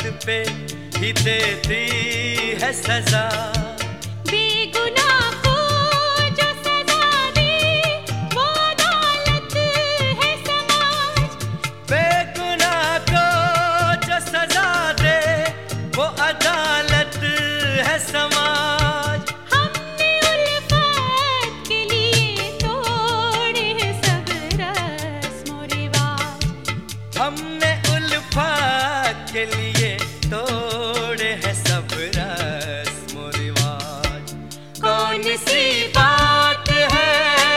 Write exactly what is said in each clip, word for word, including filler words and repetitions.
पे ही देती है सजा। बेगुनाह को जो सजा दे वो अदालत है समाज। बेगुनाह को जो सजा दे वो अदालत है समाज। हमने उल्फत के लिए तोड़े हैं सब रस्म और रिवाज। हमने उल्फत के लिए तोड़े हैं सब रस्म और रिवाज। कौन सी बात है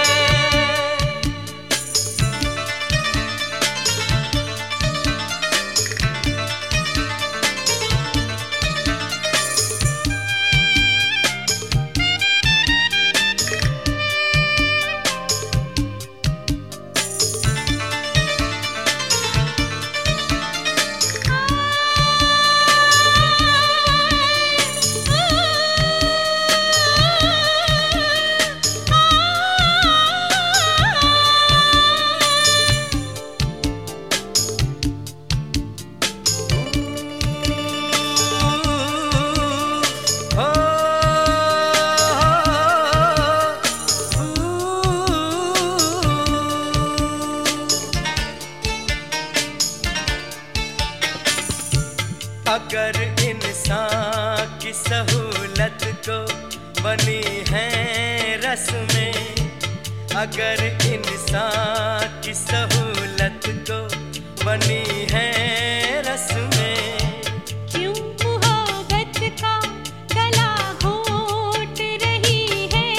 अगर इंसान की सहूलत को बनी है रस्में, अगर इंसान की सहूलत को बनी है रस्में, क्यों मोहब्बत का गला घोट रही है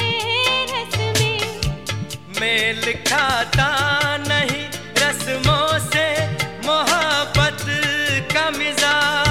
रस्में। मेल खाता नहीं रस्मों से मोहब्बत का मिजाज।